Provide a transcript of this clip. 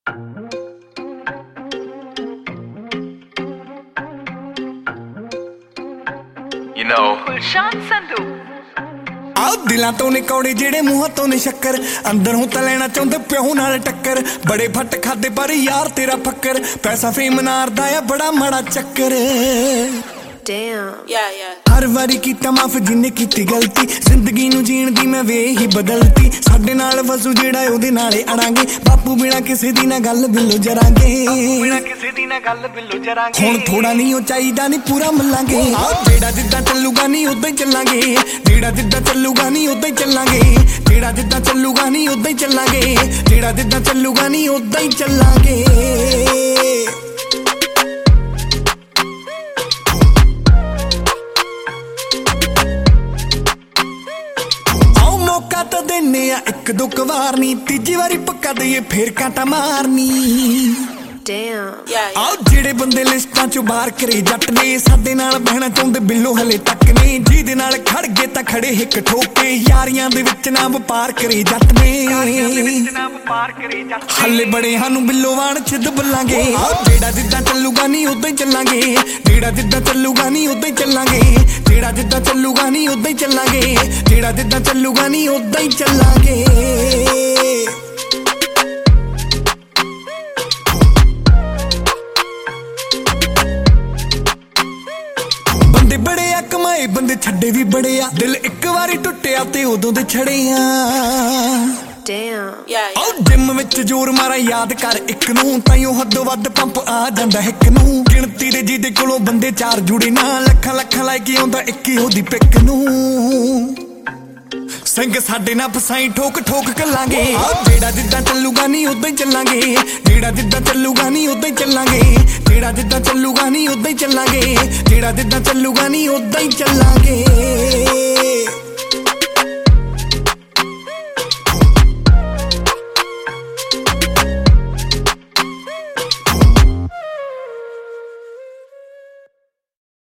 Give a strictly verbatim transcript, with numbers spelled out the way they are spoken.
You know Gulshan Sandhu आओ दिलों तो ने कौड़े जेड़े मुंह तो ने शक्कर अंदर हूं तो लेना चाहते प्यो नाल टक्कर बड़े फट खादे पर यार तेरा फक्कर पैसा फेम नारदा है बड़ा माड़ा चक्कर Damn. Yeah, yeah. हर वारी कीता माफ जिन्ने कीती गलती जिंदगी नू जीण दी मैं वे ही बदलती साडे नाल वसू जेड़ा ओदे नाले अड़ांगे बापू बिना किसे दी ना गल बिलो जरांगे बिना किसे दी ना गल बिलो जरांगे हुण थोड़ा नहीं ओ चाहीदा नहीं पूरा मल्लांगे जेड़ा जिद्दां चलूगा नहीं उदां ही चलांगे जेड़ा जिद्दां चलूगा नहीं उदां ही चलांगे जेड़ा जिद्दां चलूगा नहीं उदां ही चलांगे जेड़ा जिद्दां चलूगा नहीं उदां ही चलांगे तो देने एक दो कवार नी तीजी वारी पक्का दईए फिर कांटा मारनी Damn. Yeah, yeah. आओ जेड़े बंदे लिस्टां चों बाहर करे जट ने साडे नाल बहना चाहुंदे बिल्लो हले तक ने जिहदे नाल खड़ गए तां खड़े हिक ठोके यारियां दे विच ना वपार करे जट ने हले बड़े हानू बिल्लो वाण छिद बल्लांगे जेड़ा जिद्दां चलूगा नहीं उदां ही चलांगे जेड़ा जिद्दां चलूगा नहीं उदां ही चलांगे जेड़ा जिद्दां चलूगा नहीं उदां ही चलांगे जेड़ा जिद्दां चलूगा नहीं उदां ही चलांगे बंदे बड़े आ कमाए बंदे छड्डे भी बड़े आ दिल एक बारी टुटिया ते उदों दे छड़े आ Damn. Yeah, yeah. आओ जिम विच जोर मारा याद कर एक नूं ताईओ हद्दों वध पंप आ जांदा हिक नूं गिणती दे जिहदे कोलों बंदे चार जुड़े ना लखां लखां ला के आउंदा इक ही ओदी पिक नूं संग साडे ना फसाई ठोक ठोक कलांगे जेड़ा जिद्दां चलूगा नहीं उदां ही चलांगे जेड़ा जिद्दां चलूगा नहीं उदां ही चलांगे जेड़ा जिद्दां चलूगा नहीं उदां ही चलांगे जेड़ा जिद्दां चलूगा नहीं उदां ही चलांगे